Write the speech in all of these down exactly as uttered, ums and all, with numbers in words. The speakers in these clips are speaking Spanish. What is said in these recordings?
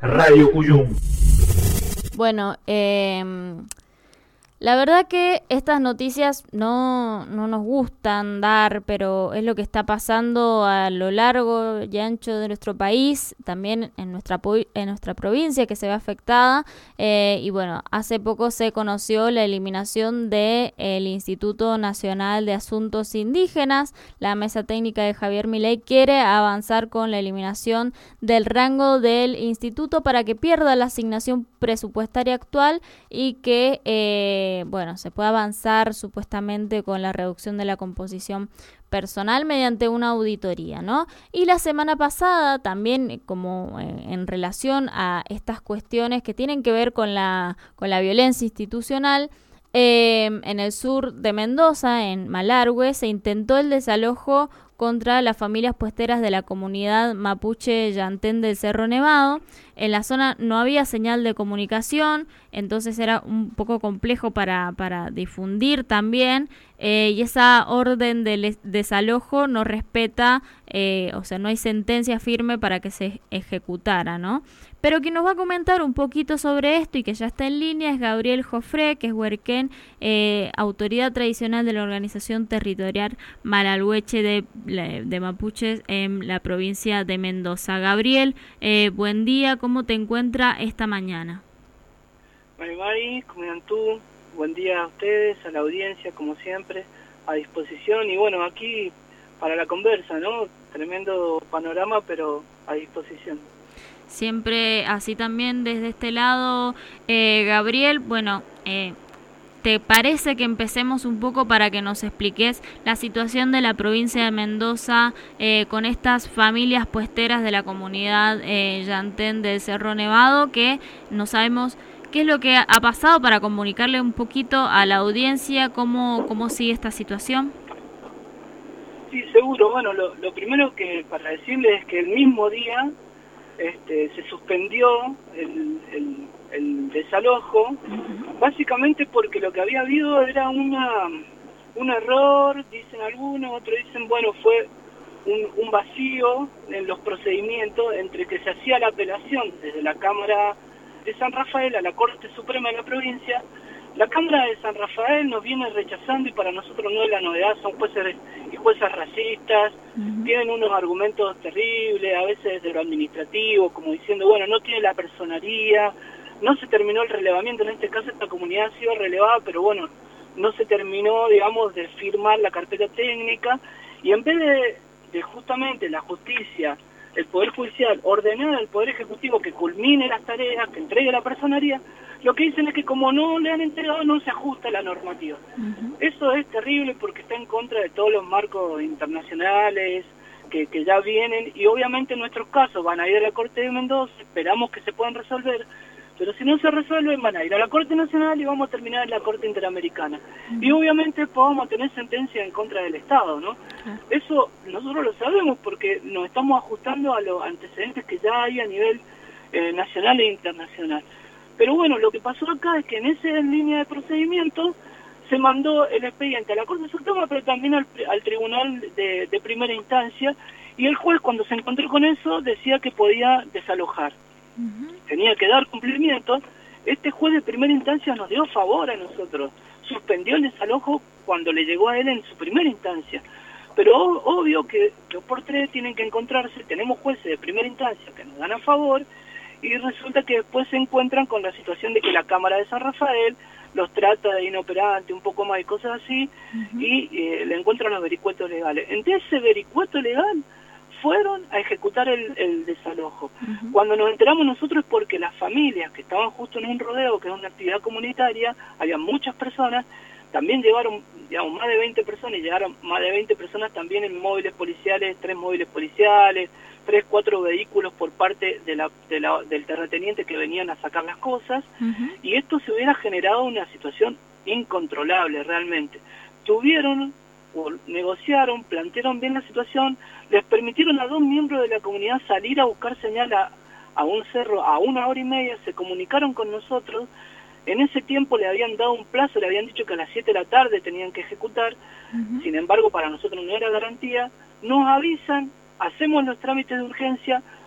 Radio Cuyum. Bueno, eh, la verdad que estas noticias no, no nos gustan dar, pero es lo que está pasando a lo largo y ancho de nuestro país, también en nuestra en nuestra provincia que se ve afectada. Eh, y bueno, hace poco se conoció la eliminación del Instituto Nacional de Asuntos Indígenas. La mesa técnica de Javier Milei quiere avanzar con la eliminación del rango del instituto para que pierda la asignación presupuestaria actual y que eh, bueno, se puede avanzar supuestamente con la reducción de la composición personal mediante una auditoría, ¿no? Y la semana pasada también, como en, en relación a estas cuestiones que tienen que ver con la, con la violencia institucional, eh, en el sur de Mendoza, en Malargüe, se intentó el desalojo contra las familias puesteras de la comunidad mapuche Yantén del Cerro Nevado. En la zona no había señal de comunicación, entonces era un poco complejo para, para difundir también, eh, y esa orden de desalojo no respeta, eh, o sea, no hay sentencia firme para que se ejecutara, ¿no? Pero quien nos va a comentar un poquito sobre esto y que ya está en línea es Gabriel Jofré, que es huerquén, eh, autoridad tradicional de la Organización Territorial Malargüeche de, de Mapuches en la provincia de Mendoza. Gabriel, eh, buen día, ¿cómo te encuentra esta mañana? Mari Mari, como eran tú, buen día a ustedes, a la audiencia, como siempre, a disposición. Y bueno, aquí para la conversa, ¿no? Tremendo panorama, pero a disposición. Siempre así también desde este lado, eh, Gabriel, bueno, eh, ¿te parece que empecemos un poco para que nos expliques la situación de la provincia de Mendoza eh, con estas familias puesteras de la comunidad eh, Yantén del Cerro Nevado, que no sabemos qué es lo que ha pasado, para comunicarle un poquito a la audiencia cómo, cómo sigue esta situación? Sí, seguro. Bueno, lo, lo primero que para decirles es que el mismo día Este, se suspendió el, el, el desalojo, uh-huh. Básicamente porque lo que había habido era una un error, dicen algunos, otros dicen, bueno, fue un, un vacío en los procedimientos entre que se hacía la apelación desde la Cámara de San Rafael a la Corte Suprema de la provincia. La Cámara de San Rafael nos viene rechazando, y para nosotros no es la novedad, son jueces y juezas racistas, uh-huh. Tienen unos argumentos terribles, a veces de lo administrativo, como diciendo, bueno, no tiene la personería, no se terminó el relevamiento, en este caso esta comunidad ha sido relevada, pero bueno, no se terminó, digamos, de firmar la carpeta técnica, y en vez de, de justamente la justicia, el Poder Judicial, ordenar al Poder Ejecutivo que culmine las tareas, que entregue la personería, lo que dicen es que como no le han entregado, no se ajusta la normativa. Uh-huh. Eso es terrible porque está en contra de todos los marcos internacionales que, que ya vienen, y obviamente en nuestros casos van a ir a la Corte de Mendoza, esperamos que se puedan resolver, pero si no se resuelven van a ir a la Corte Nacional y vamos a terminar en la Corte Interamericana. Uh-huh. Y obviamente podemos tener sentencia en contra del Estado, ¿no? Uh-huh. Eso nosotros lo sabemos porque nos estamos ajustando a los antecedentes que ya hay a nivel eh, nacional e internacional. Pero bueno, lo que pasó acá es que en esa línea de procedimiento se mandó el expediente a la Corte Suprema, pero también al, al Tribunal de, de Primera Instancia, y el juez, cuando se encontró con eso, decía que podía desalojar. Uh-huh. Tenía que dar cumplimiento. Este juez de Primera Instancia nos dio favor a nosotros, suspendió el desalojo cuando le llegó a él en su primera instancia. Pero obvio que dos por tres tienen que encontrarse, tenemos jueces de primera instancia que nos dan a favor, y resulta que después se encuentran con la situación de que la Cámara de San Rafael los trata de inoperante, un poco más y cosas así, uh-huh. y eh, le encuentran los vericuetos legales. Entre ese vericueto legal fueron a ejecutar el, el desalojo. Uh-huh. Cuando nos enteramos nosotros es porque las familias que estaban justo en un rodeo, que es una actividad comunitaria, había muchas personas, también llevaron, digamos, más de veinte personas, y llegaron más de veinte personas también en móviles policiales, tres móviles policiales, tres, cuatro vehículos por parte de la, de la, del terrateniente que venían a sacar las cosas, uh-huh. Y esto se hubiera generado una situación incontrolable realmente. Tuvieron, o negociaron, plantearon bien la situación, les permitieron a dos miembros de la comunidad salir a buscar señal a, a un cerro a una hora y media, se comunicaron con nosotros, en ese tiempo le habían dado un plazo, le habían dicho que a las siete de la tarde tenían que ejecutar, uh-huh. Sin embargo para nosotros no era garantía, nos avisan, hacemos los trámites de urgencia,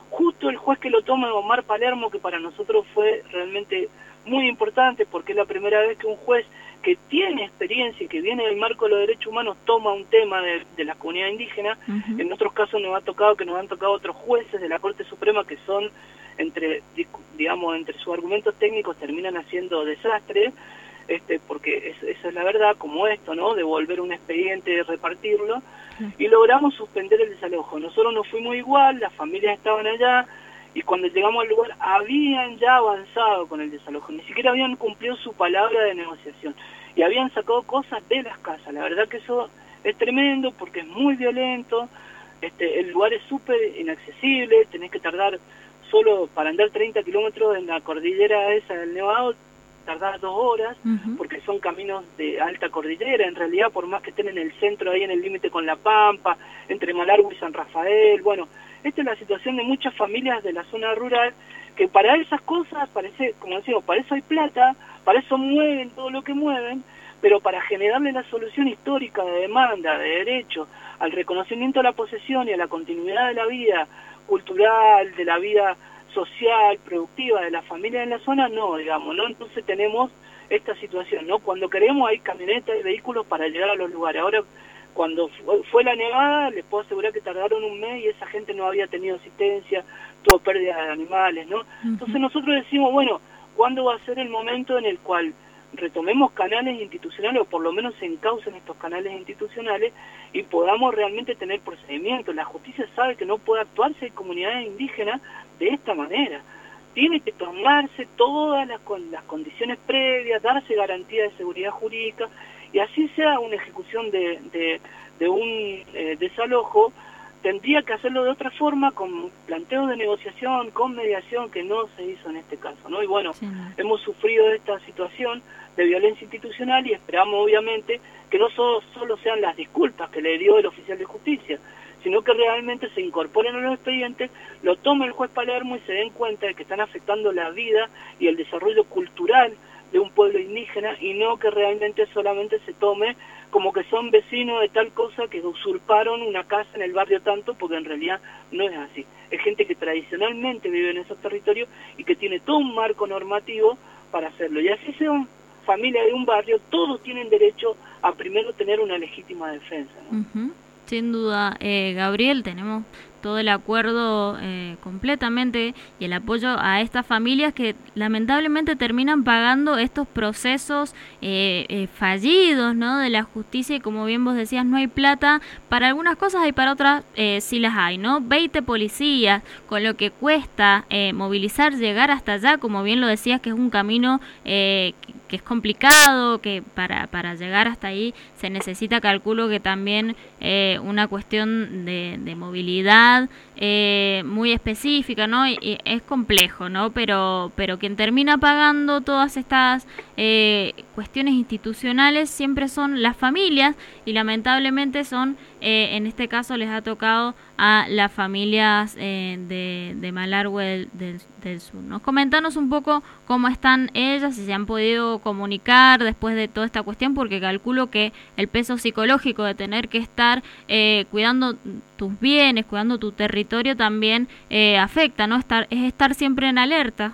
justo el juez que lo toma, Omar Palermo, que para nosotros fue realmente muy importante porque es la primera vez que un juez que tiene experiencia y que viene del marco de los derechos humanos toma un tema de, de la comunidad indígena. Uh-huh. En otros casos nos ha tocado que nos han tocado otros jueces de la Corte Suprema que son, entre digamos, entre sus argumentos técnicos terminan haciendo desastres, este, porque es, esa es la verdad, como esto, ¿no? Devolver un expediente, repartirlo, uh-huh. y logramos suspender el desalojo. Nosotros nos fuimos igual, las familias estaban allá, y cuando llegamos al lugar habían ya avanzado con el desalojo, ni siquiera habían cumplido su palabra de negociación y habían sacado cosas de las casas. La verdad que eso es tremendo porque es muy violento, este, el lugar es súper inaccesible, tenés que tardar solo para andar treinta kilómetros en la cordillera esa del Nevado, tardar dos horas, uh-huh. porque son caminos de alta cordillera, en realidad por más que estén en el centro, ahí en el límite con La Pampa, entre Malargüe y San Rafael, bueno, esta es la situación de muchas familias de la zona rural, que para esas cosas, parece, como decimos, para eso hay plata, para eso mueven todo lo que mueven, pero para generarle la solución histórica de demanda, de derecho, al reconocimiento de la posesión y a la continuidad de la vida cultural, de la vida social, productiva de la familia en la zona, no, digamos, ¿no? Entonces tenemos esta situación, ¿no? Cuando queremos hay camionetas y vehículos para llegar a los lugares. Ahora, cuando fue la nevada, les puedo asegurar que tardaron un mes y esa gente no había tenido asistencia, tuvo pérdida de animales, ¿no? Uh-huh. Entonces nosotros decimos, bueno, ¿cuándo va a ser el momento en el cual retomemos canales institucionales o por lo menos se encaucen estos canales institucionales y podamos realmente tener procedimientos? La justicia sabe que no puede actuarse en comunidades indígenas de esta manera. Tiene que tomarse todas las, las condiciones previas, darse garantía de seguridad jurídica y así sea una ejecución de, de, de un eh, desalojo, tendría que hacerlo de otra forma, con planteos de negociación, con mediación, que no se hizo en este caso, ¿no? Y bueno, sí. hemos sufrido esta situación de violencia institucional y esperamos obviamente que no solo, solo sean las disculpas que le dio el oficial de justicia, sino que realmente se incorporen a los expedientes, lo tome el juez Palermo y se den cuenta de que están afectando la vida y el desarrollo cultural de un pueblo indígena y no que realmente solamente se tome como que son vecinos de tal cosa que usurparon una casa en el barrio tanto, porque en realidad no es así. Es gente que tradicionalmente vive en esos territorios y que tiene todo un marco normativo para hacerlo. Y así sean familia de un barrio, todos tienen derecho a primero tener una legítima defensa, ¿no? Uh-huh. Sin duda, eh, Gabriel, tenemos todo el acuerdo eh, completamente y el apoyo a estas familias que lamentablemente terminan pagando estos procesos eh, eh, fallidos, ¿no?, de la justicia, y como bien vos decías, no hay plata para algunas cosas y para otras eh, sí las hay, ¿no? veinte policías, con lo que cuesta eh, movilizar, llegar hasta allá, como bien lo decías, que es un camino eh, que es complicado, que para, para llegar hasta ahí se necesita, calculo que también eh, una cuestión de, de movilidad eh, muy específica, ¿no? Y, y es complejo, ¿no? Pero, pero quien termina pagando todas estas eh, cuestiones institucionales siempre son las familias, y lamentablemente son, eh, en este caso les ha tocado a las familias eh, de, de Malargüe del, del, del Sur, ¿no? Comentanos un poco cómo están ellas, si se han podido comunicar después de toda esta cuestión, porque calculo que el peso psicológico de tener que estar eh, cuidando tus bienes, cuidando tu territorio también eh, afecta, ¿no? Estar, es estar siempre en alerta.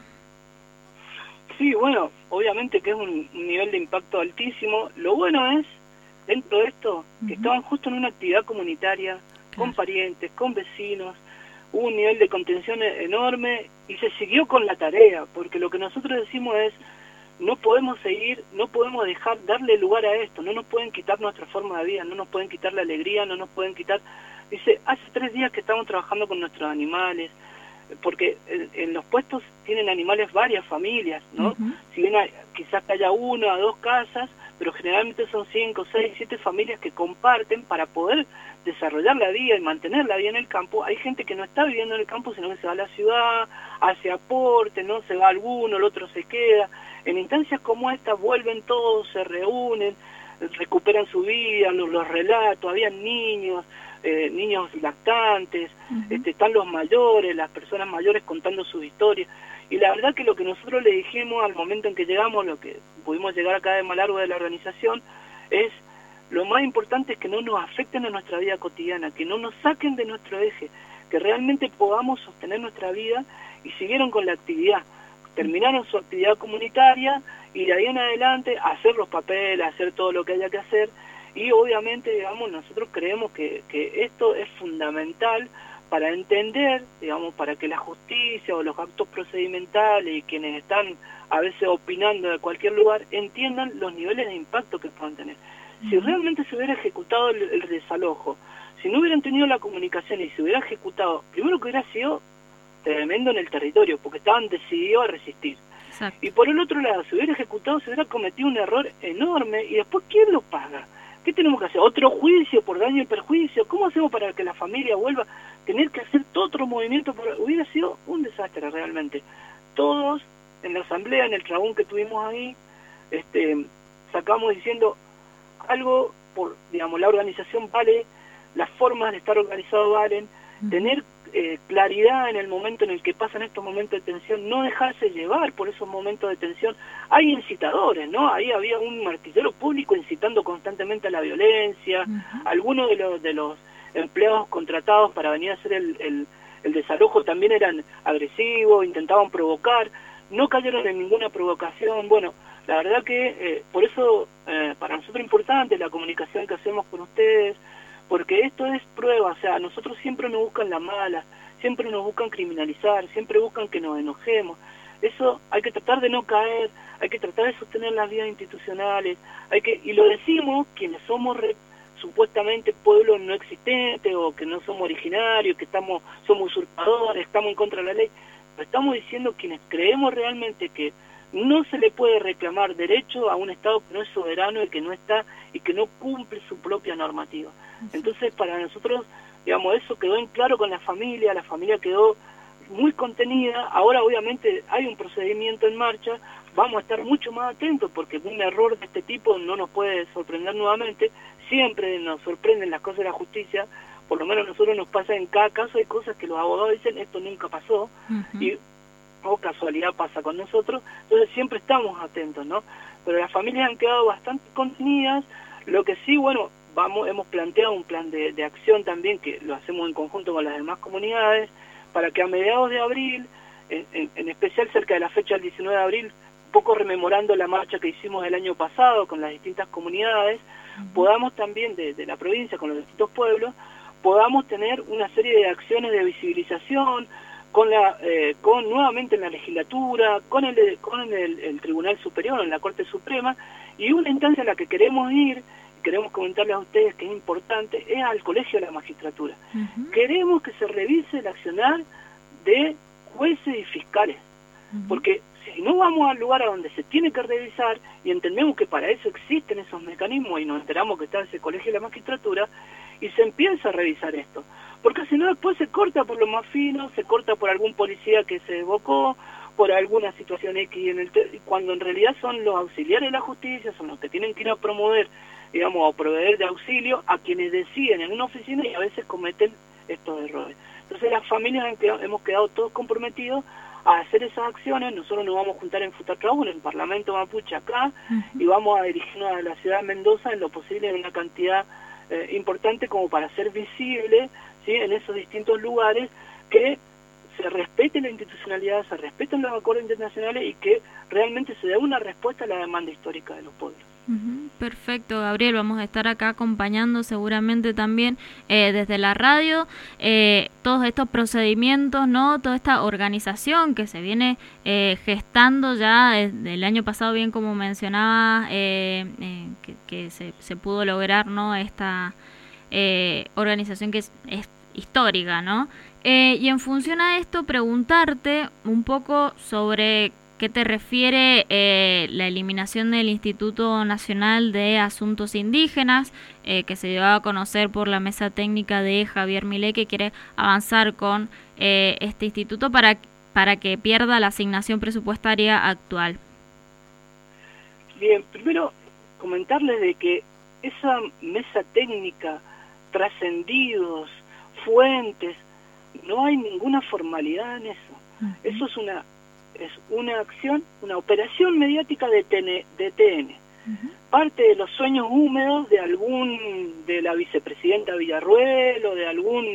Sí, bueno, obviamente que es un, un nivel de impacto altísimo. Lo bueno es, dentro de esto, que uh-huh. estaban justo en una actividad comunitaria, claro, con parientes, con vecinos, hubo un nivel de contención enorme y se siguió con la tarea, porque lo que nosotros decimos es, no podemos seguir, no podemos dejar, darle lugar a esto, no nos pueden quitar nuestra forma de vida, no nos pueden quitar la alegría, no nos pueden quitar... Dice, hace tres días que estamos trabajando con nuestros animales, porque en, en los puestos tienen animales varias familias, ¿no? Uh-huh. Si bien hay, quizás haya una o dos casas, pero generalmente son cinco, seis, siete familias que comparten para poder desarrollar la vida y mantener la vida en el campo. Hay gente que no está viviendo en el campo, sino que se va a la ciudad, hace aporte, no se va alguno, el otro se queda. En instancias como esta vuelven todos, se reúnen, recuperan su vida, los, los relatos, había niños, eh, niños lactantes, uh-huh. este, están los mayores, las personas mayores contando sus historias. Y la verdad que lo que nosotros le dijimos al momento en que llegamos, lo que pudimos llegar acá de Malargüe de la organización, es lo más importante es que no nos afecten en nuestra vida cotidiana, que no nos saquen de nuestro eje, que realmente podamos sostener nuestra vida, y siguieron con la actividad. Terminaron su actividad comunitaria y de ahí en adelante hacer los papeles, hacer todo lo que haya que hacer, y obviamente, digamos, nosotros creemos que, que esto es fundamental para entender, digamos, para que la justicia o los actos procedimentales y quienes están a veces opinando de cualquier lugar entiendan los niveles de impacto que puedan tener. Si realmente se hubiera ejecutado el, el desalojo, si no hubieran tenido la comunicación y se hubiera ejecutado, primero que hubiera sido tremendo en el territorio, porque estaban decididos a resistir. Exacto. Y por el otro lado, si hubiera ejecutado, se hubiera cometido un error enorme, y después, ¿quién lo paga? ¿Qué tenemos que hacer? ¿Otro juicio por daño y perjuicio? ¿Cómo hacemos para que la familia vuelva? Tener que hacer todo otro movimiento, por... hubiera sido un desastre realmente. Todos, en la asamblea, en el trabún que tuvimos ahí, este, sacamos diciendo algo, por, digamos, la organización vale, las formas de estar organizado valen, uh-huh. tener eh, claridad en el momento en el que pasan estos momentos de tensión, no dejarse llevar por esos momentos de tensión. Hay incitadores, ¿no? Ahí había un martillero público incitando constantemente a la violencia, uh-huh. algunos de los de los empleados contratados para venir a hacer el, el, el desalojo también eran agresivos, intentaban provocar, no cayeron en ninguna provocación. Bueno, la verdad que eh, por eso eh, para nosotros es importante la comunicación que hacemos con ustedes, porque esto es prueba, o sea, nosotros siempre nos buscan la mala, siempre nos buscan criminalizar, siempre buscan que nos enojemos. Eso hay que tratar de no caer, hay que tratar de sostener las vías institucionales, hay que, y lo decimos quienes somos re, supuestamente pueblo no existente, o que no somos originarios, que estamos somos usurpadores, estamos en contra de la ley. Lo estamos diciendo quienes creemos realmente que no se le puede reclamar derecho a un Estado que no es soberano y que no está y que no cumple su propia normativa. Entonces, para nosotros, digamos, eso quedó en claro con la familia, la familia quedó muy contenida. Ahora, obviamente, hay un procedimiento en marcha, vamos a estar mucho más atentos, porque un error de este tipo no nos puede sorprender nuevamente. Siempre nos sorprenden las cosas de la justicia, por lo menos a nosotros nos pasa en cada caso, hay cosas que los abogados dicen, esto nunca pasó, uh-huh. y o casualidad pasa con nosotros, entonces siempre estamos atentos, ¿no? Pero las familias han quedado bastante contenidas. Lo que sí, bueno, vamos hemos planteado un plan de, de acción también, que lo hacemos en conjunto con las demás comunidades, para que a mediados de abril, en, en, en especial cerca de la fecha del diecinueve de abril, un poco rememorando la marcha que hicimos el año pasado con las distintas comunidades, uh-huh. podamos también, de, de la provincia, con los distintos pueblos, podamos tener una serie de acciones de visibilización, con la eh, con nuevamente en la legislatura, con el con el, el Tribunal Superior, en la Corte Suprema, y una instancia a la que queremos ir, queremos comentarles a ustedes que es importante, es al Colegio de la Magistratura. Uh-huh. Queremos que se revise el accionar de jueces y fiscales, uh-huh. porque si no vamos al lugar a donde se tiene que revisar, y entendemos que para eso existen esos mecanismos, y nos enteramos que está ese Colegio de la Magistratura, y se empieza a revisar esto, porque si no después se corta por lo más fino, se corta por algún policía que se evocó, por alguna situación X, en el te- cuando en realidad son los auxiliares de la justicia, son los que tienen que ir a promover, digamos, a proveer de auxilio a quienes deciden en una oficina y a veces cometen estos errores. Entonces las familias han quedado, hemos quedado todos comprometidos a hacer esas acciones. Nosotros nos vamos a juntar en Futatrabún, en el Parlamento Mapuche acá, uh-huh. y vamos a dirigirnos a la ciudad de Mendoza en lo posible en una cantidad eh, importante como para ser visible, ¿sí?, en esos distintos lugares, que se respete la institucionalidad, se respeten los acuerdos internacionales y que realmente se dé una respuesta a la demanda histórica de los pueblos. Uh-huh. Perfecto, Gabriel, vamos a estar acá acompañando seguramente también eh, desde la radio eh, todos estos procedimientos, ¿no? Toda esta organización que se viene eh, gestando ya desde el año pasado, bien como mencionaba, eh, eh, que, que se, se pudo lograr, ¿no? Esta eh, organización que es, es histórica, ¿no? Eh, y en función a esto, preguntarte un poco sobre qué te refiere eh, la eliminación del Instituto Nacional de Asuntos Indígenas, eh, que se dio a conocer por la mesa técnica de Javier Milei, que quiere avanzar con eh, este instituto para, para que pierda la asignación presupuestaria actual. Bien, primero comentarles de que esa mesa técnica, trascendidos, fuentes, no hay ninguna formalidad en eso. Uh-huh. Eso es una es una acción, una operación mediática de T N, de T N. Uh-huh. Parte de los sueños húmedos de algún, de la vicepresidenta Villarruel o de algún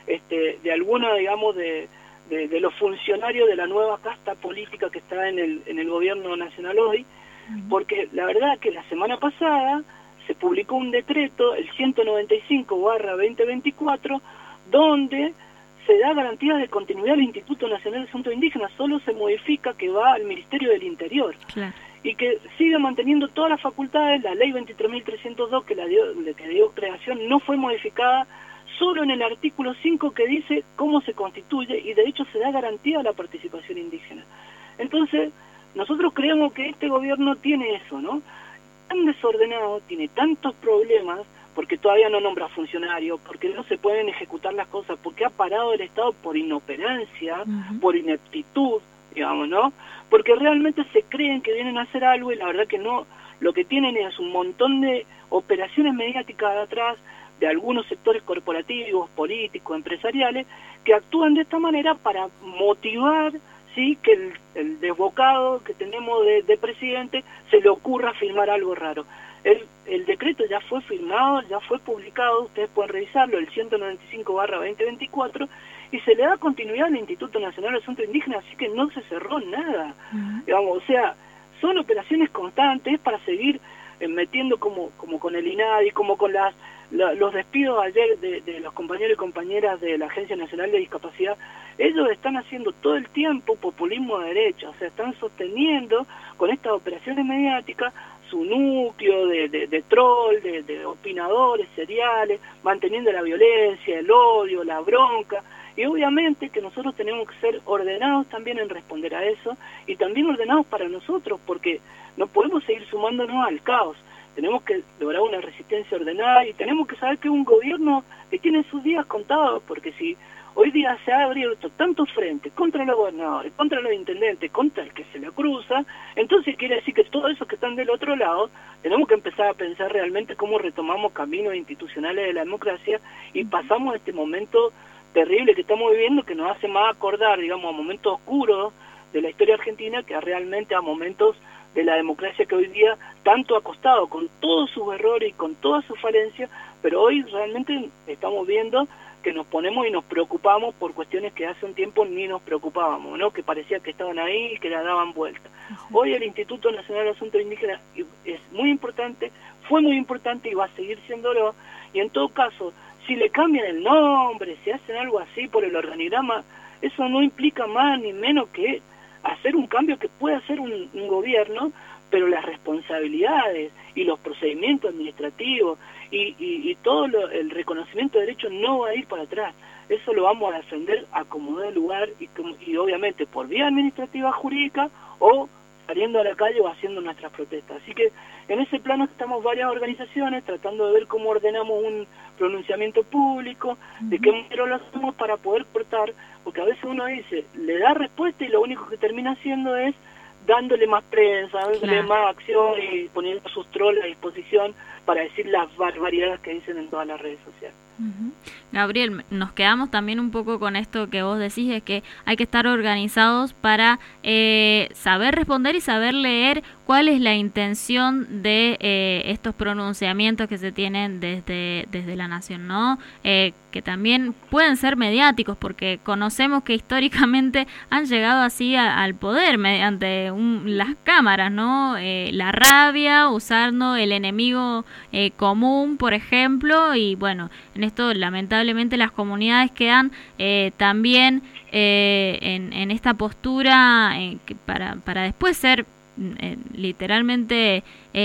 este, de alguna, digamos, de, de, de los funcionarios de la nueva casta política que está en el, en el gobierno nacional hoy, porque la verdad que la semana pasada se publicó un decreto, el ciento noventa y cinco barra veinte veinticuatro, donde se da garantías de continuidad al Instituto Nacional de Asuntos Indígenas, solo se modifica que va al Ministerio del Interior. Claro. Y que sigue manteniendo todas las facultades. La ley veintitrés mil trescientos dos, que la dio, que dio creación, no fue modificada, solo en el artículo cinco que dice cómo se constituye, y de hecho se da garantía a la participación indígena. Entonces, nosotros creemos que este gobierno tiene eso, ¿no? Tan desordenado, tiene tantos problemas, porque todavía no nombra funcionarios, porque no se pueden ejecutar las cosas, porque ha parado el Estado por inoperancia, uh-huh. por ineptitud, digamos, ¿no? Porque realmente se creen que vienen a hacer algo y la verdad que no, lo que tienen es un montón de operaciones mediáticas de atrás, de algunos sectores corporativos, políticos, empresariales, que actúan de esta manera para motivar, sí, que el, el desbocado que tenemos de, de presidente se le ocurra firmar algo raro. El, el decreto ya fue firmado, ya fue publicado, ustedes pueden revisarlo, el ciento noventa y cinco barra veinte veinticuatro, y se le da continuidad al Instituto Nacional de Asuntos Indígenas, así que no se cerró nada. Uh-huh. Digamos, o sea, son operaciones constantes para seguir eh, metiendo como, como con el INADI, como con las la, los despidos ayer de, de los compañeros y compañeras de la Agencia Nacional de Discapacidad. Ellos están haciendo todo el tiempo populismo de derecha, o sea, están sosteniendo con estas operaciones mediáticas su núcleo de, de, de troll, de, de opinadores seriales, manteniendo la violencia, el odio, la bronca, y obviamente que nosotros tenemos que ser ordenados también en responder a eso, y también ordenados para nosotros, porque no podemos seguir sumándonos al caos. Tenemos que lograr una resistencia ordenada y tenemos que saber que es un gobierno que tiene sus días contados, porque si hoy día se ha abierto tantos frentes contra los gobernadores, contra los intendentes, contra el que se le cruza, entonces quiere decir que todos esos que están del otro lado, tenemos que empezar a pensar realmente cómo retomamos caminos institucionales de la democracia y pasamos este momento terrible que estamos viviendo, que nos hace más acordar, digamos, a momentos oscuros de la historia argentina que a realmente a momentos de la democracia que hoy día tanto ha costado, con todos sus errores y con todas sus falencias, pero hoy realmente estamos viendo que nos ponemos y nos preocupamos por cuestiones que hace un tiempo ni nos preocupábamos, ¿no? Que parecía que estaban ahí y que la daban vuelta. Uh-huh. Hoy el Instituto Nacional de Asuntos Indígenas es muy importante, fue muy importante y va a seguir siéndolo, y en todo caso, si le cambian el nombre, si hacen algo así por el organigrama, eso no implica más ni menos que hacer un cambio que puede hacer un, un gobierno, pero las responsabilidades y los procedimientos administrativos y, y, y todo lo, el reconocimiento de derechos no va a ir para atrás. Eso lo vamos a defender a como dé lugar y, y obviamente por vía administrativa jurídica o saliendo a la calle o haciendo nuestras protestas. Así que en ese plano estamos varias organizaciones tratando de ver cómo ordenamos un pronunciamiento público, uh-huh. de qué manera lo hacemos para poder cortar, porque a veces uno dice, le da respuesta y lo único que termina haciendo es dándole más prensa, dándole claro. más acción y poniendo sus trolls a disposición para decir las barbaridades que dicen en todas las redes sociales. Uh-huh. Gabriel, nos quedamos también un poco con esto que vos decís, de que hay que estar organizados para eh, saber responder y saber leer cuál es la intención de eh, estos pronunciamientos que se tienen desde, desde la nación, ¿no? Eh, que también pueden ser mediáticos, porque conocemos que históricamente han llegado así a, al poder mediante un, las cámaras, ¿no? Eh, la rabia, usando el enemigo eh, común, por ejemplo, y bueno, en esto lamentablemente las comunidades quedan eh, también eh, en, en esta postura eh, que para, para después ser eh, literalmente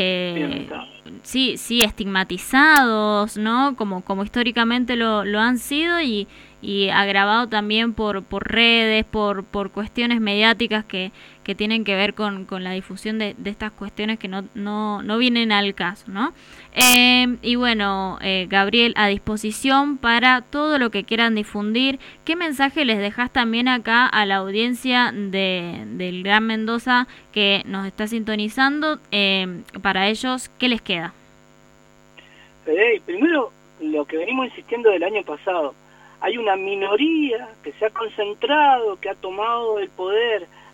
eh, sí, sí, estigmatizados, ¿no? Como, como históricamente lo, lo han sido y, y agravado también por, por redes, por, por cuestiones mediáticas que, que tienen que ver con, con la difusión de, de estas cuestiones que no, no, no vienen al caso, ¿no? Eh, y bueno, eh, Gabriel, a disposición para todo lo que quieran difundir. ¿Qué mensaje les dejas también acá a la audiencia de, del Gran Mendoza que nos está sintonizando? Eh, para ellos, ¿qué les queda? Hey, primero, lo que venimos insistiendo del año pasado. Hay una minoría que se ha concentrado, que ha tomado el poder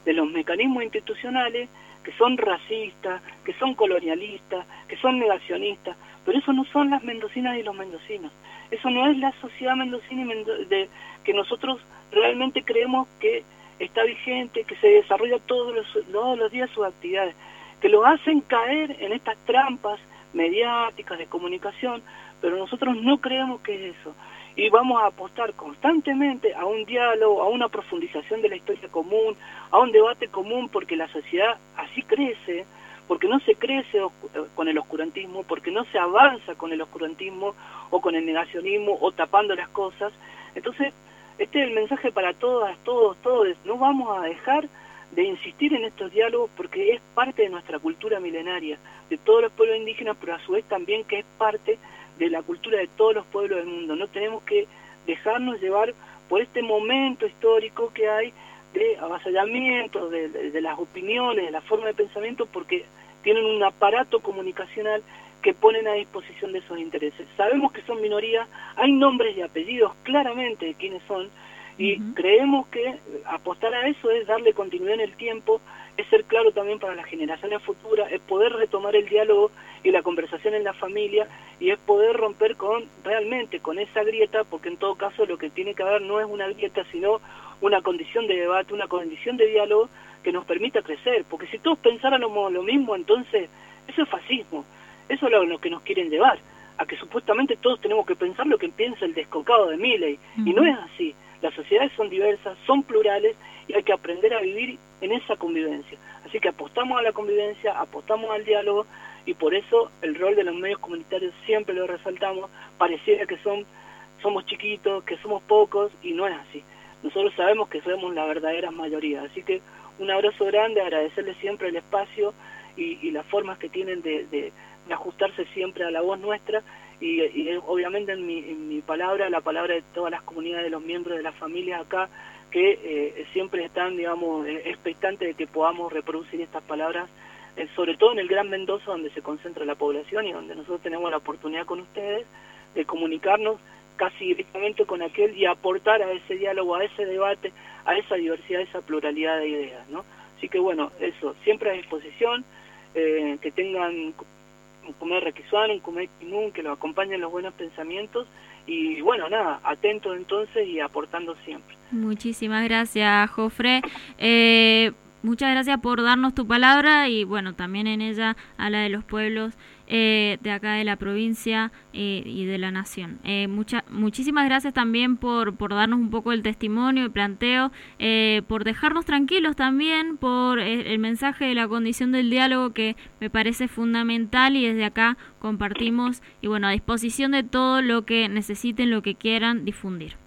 de los mecanismos institucionales que son racistas, que son colonialistas, que son negacionistas, pero eso no son las mendocinas y los mendocinos. Eso no es la sociedad mendocina y mendo- de, que nosotros realmente creemos que está vigente, que se desarrolla todos los, todos los días sus actividades, que lo hacen caer en estas trampas mediáticas de comunicación, pero nosotros no creemos que es eso. Y vamos a apostar constantemente a un diálogo, a una profundización de la historia común, a un debate común, porque la sociedad así crece, porque no se crece con el oscurantismo, porque no se avanza con el oscurantismo o con el negacionismo o tapando las cosas. Entonces, este es el mensaje para todas, todos, todos. No vamos a dejar de insistir en estos diálogos porque es parte de nuestra cultura milenaria, de todos los pueblos indígenas, pero a su vez también que es parte de la cultura de todos los pueblos del mundo. No tenemos que dejarnos llevar por este momento histórico que hay de avasallamiento de, de, de las opiniones, de la forma de pensamiento, porque tienen un aparato comunicacional que ponen a disposición de esos intereses. Sabemos que son minorías, hay nombres y apellidos claramente de quiénes son, y uh-huh. creemos que apostar a eso es darle continuidad en el tiempo, es ser claro también para las generaciones futuras, es poder retomar el diálogo y la conversación en la familia, y es poder romper con realmente con esa grieta, porque en todo caso lo que tiene que haber no es una grieta, sino una condición de debate, una condición de diálogo que nos permita crecer, porque si todos pensáramos lo mismo, entonces eso es fascismo, eso es lo, lo que nos quieren llevar, a que supuestamente todos tenemos que pensar lo que piensa el descocado de Milei, uh-huh. y no es así. Las sociedades son diversas, son plurales, y hay que aprender a vivir en esa convivencia. Así que apostamos a la convivencia, apostamos al diálogo, y por eso el rol de los medios comunitarios siempre lo resaltamos. Pareciera que son somos chiquitos, que somos pocos, y no es así. Nosotros sabemos que somos la verdadera mayoría. Así que un abrazo grande, agradecerles siempre el espacio y, y las formas que tienen de, de, de ajustarse siempre a la voz nuestra, y, y obviamente en mi, en mi palabra, la palabra de todas las comunidades, de los miembros de las familias acá, que eh, siempre están, digamos, eh, expectantes de que podamos reproducir estas palabras, eh, sobre todo en el Gran Mendoza, donde se concentra la población y donde nosotros tenemos la oportunidad con ustedes de comunicarnos casi directamente con aquel y aportar a ese diálogo, a ese debate, a esa diversidad, a esa pluralidad de ideas, ¿no? Así que bueno, eso, siempre a disposición, eh, que tengan un comer requisuán, un comer quinún, que los acompañen los buenos pensamientos, y bueno, nada, atentos entonces y aportando siempre. Muchísimas gracias, Jofre. Eh, muchas gracias por darnos tu palabra y bueno, también en ella a la de los pueblos eh, de acá de la provincia eh, y de la nación. Eh, mucha, muchísimas gracias también por, por darnos un poco el testimonio, el planteo, eh, por dejarnos tranquilos también, por el, el mensaje de la condición del diálogo que me parece fundamental, y desde acá compartimos y bueno, a disposición de todo lo que necesiten, lo que quieran difundir.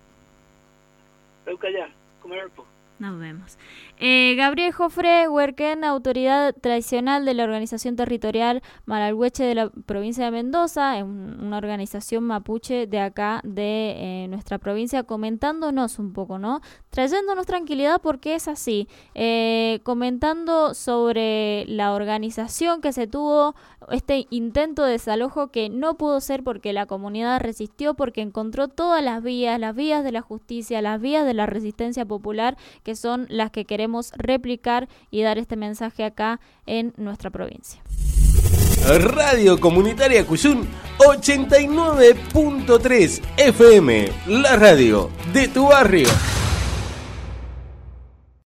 Nos vemos. Eh, Gabriel Jofre Huerquén, autoridad tradicional de la organización territorial Maralhueche de la provincia de Mendoza, es un, una organización mapuche de acá, de eh, nuestra provincia, comentándonos un poco, ¿no? Trayéndonos tranquilidad porque es así, eh, comentando sobre la organización que se tuvo, este intento de desalojo que no pudo ser porque la comunidad resistió, porque encontró todas las vías, las vías de la justicia, las vías de la resistencia popular, que son las que queremos replicar y dar este mensaje acá en nuestra provincia. Radio Comunitaria Cuyún ochenta y nueve punto tres F M, la radio de tu barrio.